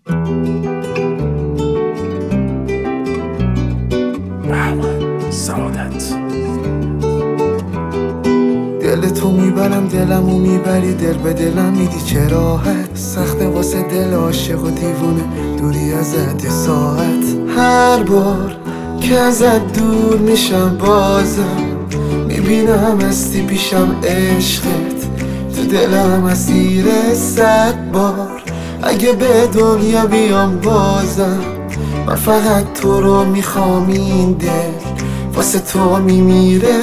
سعادت دل تو میبرم دلمو میبری، دل به دلم میدی چه راحت. سخته واسه دل عاشق و دیوونه دوری ازت ساعت. هر بار که ازت دور میشم بازم میبینم هستی پیشم، عشقت تو دلم اسیر 100 بار. اگه به دنیا بیام بازم من فقط تو رو میخوام، این دل واسه تو میمیره.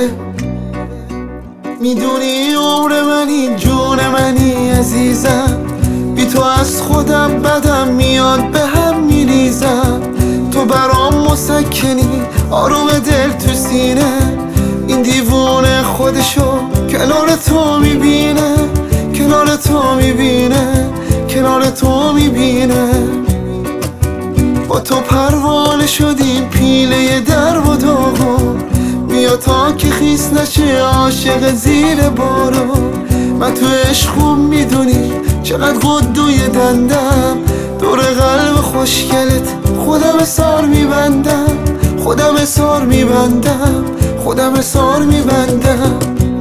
میدونی عمر منی، جون منی عزیزم، بی تو از خودم بدم میاد، به هم میریزم. تو برام مسکنی، آروم دل تو سینه. این دیوونه خودشو کنار تو میبینه، کنار تو میبینه، کنار تو میبینه. با تو پروانه شدیم پیله در و داغون، بیا تا که خیس نشه عاشق زیر بارون. من تو عشقم میدونی چقدر قدوی دندم، دور قلب خوشگلت خودم اسار میبندم، خودم اسار میبندم، خودم اسار میبندم.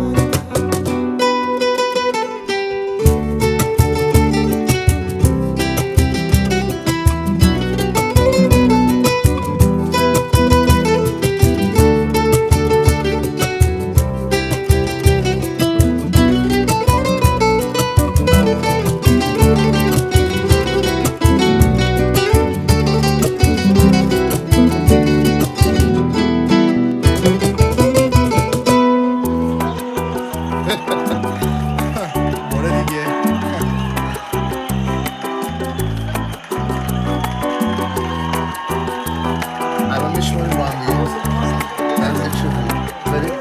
الان میشونیم با هم دیگه نزدیک شدیم. بریم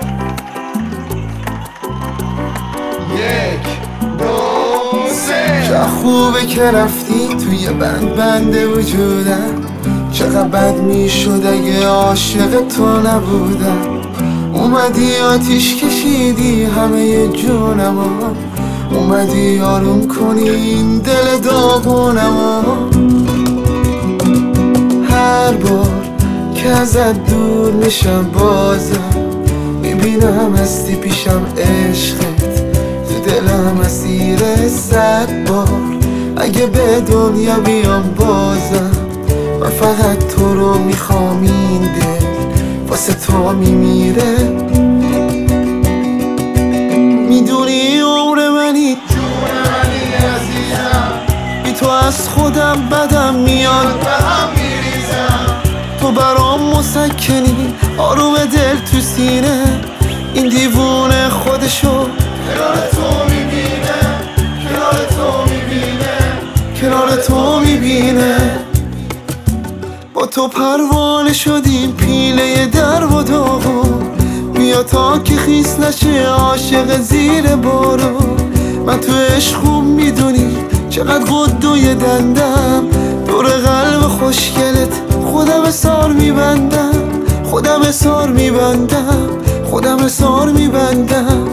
1 2 3. چه خوبه که رفتی توی بند وجودم، چقدر بد میشد اگه عاشق تو نبودم. اومدی آتیش کشیدی همه جونمو، اومدی آروم کنی این دل داغونمو. هر بار که ازت دور میشم بازم میبینم هستی پیشم، عشقت تو دلم اسیر 100 بار. اگه به دنیا بیام بازم من فقط تو رو میخوام، این دل واسه تو میمیره. میدونی عمر منی، جون منی عزیزم، بی تو از خودم بدم میاد، به هم میریزم. تو برام مسکنی، آروم دل تو سینه. این دیوونه خودشو کنار تو میبینه، کنار تو میبینه، کنار تو میبینه. با تو پروانه شدیم پیله در و داغون، بیا تا که خیس نشه عاشق زیر بارون. من تو عشقم میدونی چقدر قدوی دندم، دور قلب خوشگلت خودم اسار میبندم، خودم اسار میبندم، خودم اسار میبندم.